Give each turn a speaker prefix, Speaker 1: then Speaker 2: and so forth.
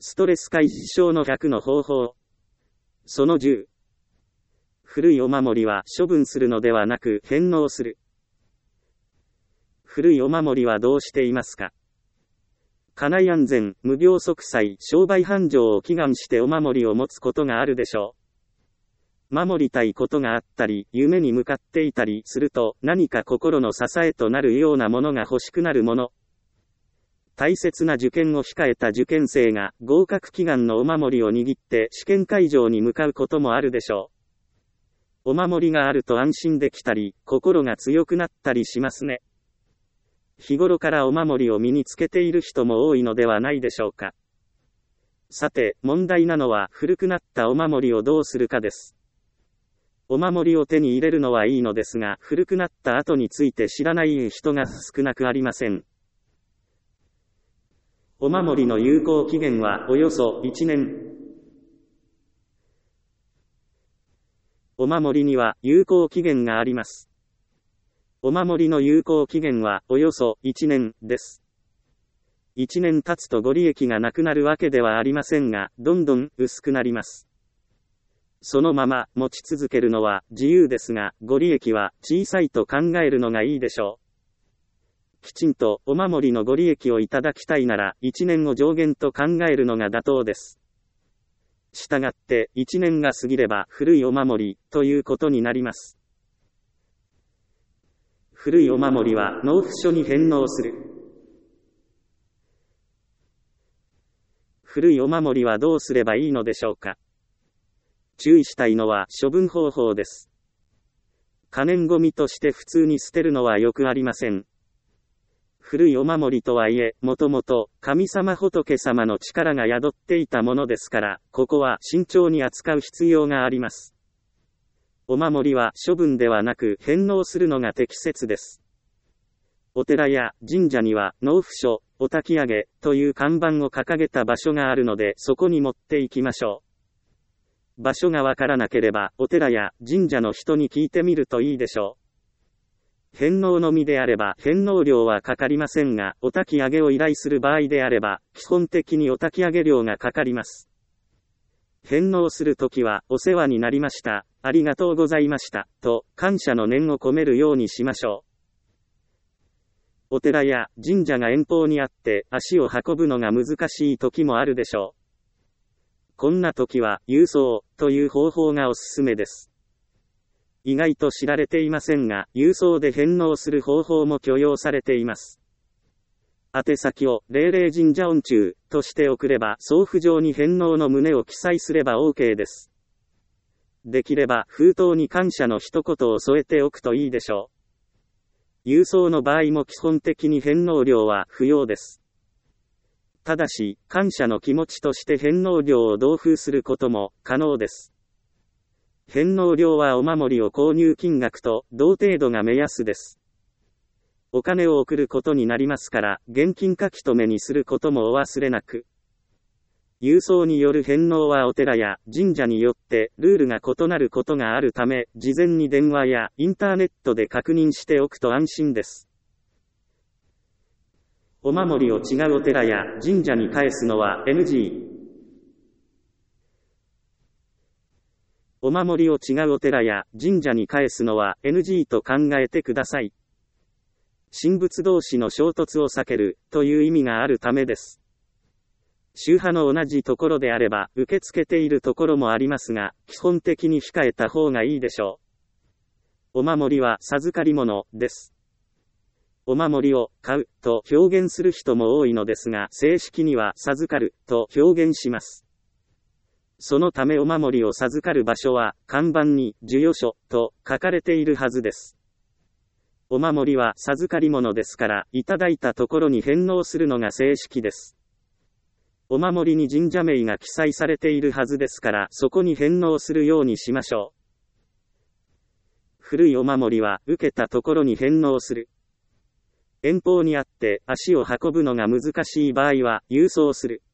Speaker 1: ストレス解消の100の方法。その10。古いお守りは処分するのではなく返納する。古いお守りはどうしていますか？家内安全、無病息災、商売繁盛を祈願してお守りを持つことがあるでしょう。守りたいことがあったり、夢に向かっていたりすると、何か心の支えとなるようなものが欲しくなるもの。大切な受験を控えた受験生が、合格祈願のお守りを握って試験会場に向かうこともあるでしょう。お守りがあると安心できたり、心が強くなったりしますね。日頃からお守りを身につけている人も多いのではないでしょうか。さて、問題なのは古くなったお守りをどうするかです。お守りを手に入れるのはいいのですが、古くなった後について知らない人が少なくありません。お守りの有効期限はおよそ1年。お守りには有効期限があります。お守りの有効期限はおよそ1年です。1年経つとご利益がなくなるわけではありませんが、どんどん薄くなります。そのまま持ち続けるのは自由ですが、ご利益は小さいと考えるのがいいでしょう。きちんとお守りのご利益をいただきたいなら、1年を上限と考えるのが妥当です。したがって、1年が過ぎれば古いお守りということになります。古いお守りは納付書に返納する。古いお守りはどうすればいいのでしょうか。注意したいのは処分方法です。可燃ごみとして普通に捨てるのはよくありません。古いお守りとはいえ、もともと神様仏様の力が宿っていたものですから、ここは慎重に扱う必要があります。お守りは処分ではなく返納するのが適切です。お寺や神社には納付書、お焚き上げという看板を掲げた場所があるので、そこに持って行きましょう。場所がわからなければお寺や神社の人に聞いてみるといいでしょう。返納のみであれば返納料はかかりませんが、お焚き上げを依頼する場合であれば、基本的にお焚き上げ料がかかります。返納するときは、お世話になりました、ありがとうございました、と感謝の念を込めるようにしましょう。お寺や神社が遠方にあって足を運ぶのが難しい時もあるでしょう。こんな時は郵送という方法がおすすめです。意外と知られていませんが、郵送で返納する方法も許容されています。宛先を霊々神社恩中として送れば、送付状に返納の旨を記載すれば OK です。できれば封筒に感謝の一言を添えておくといいでしょう。郵送の場合も基本的に返納料は不要です。ただし、感謝の気持ちとして返納料を同封することも可能です。返納料はお守りを購入金額と同程度が目安です。お金を送ることになりますから、現金書き留めにすることもお忘れなく。郵送による返納はお寺や神社によってルールが異なることがあるため、事前に電話やインターネットで確認しておくと安心です。お守りを違うお寺や神社に返すのは NG。お守りを違うお寺や神社に返すのは NG と考えてください。神仏同士の衝突を避けるという意味があるためです。宗派の同じところであれば受け付けているところもありますが、基本的に控えた方がいいでしょう。お守りは授かり物です。お守りを買うと表現する人も多いのですが、正式には授かると表現します。そのためお守りを授かる場所は看板に授与所と書かれているはずです。お守りは授かり物ですから、いただいたところに返納するのが正式です。お守りに神社名が記載されているはずですから、そこに返納するようにしましょう。古いお守りは受けたところに返納する。遠方にあって足を運ぶのが難しい場合は郵送する。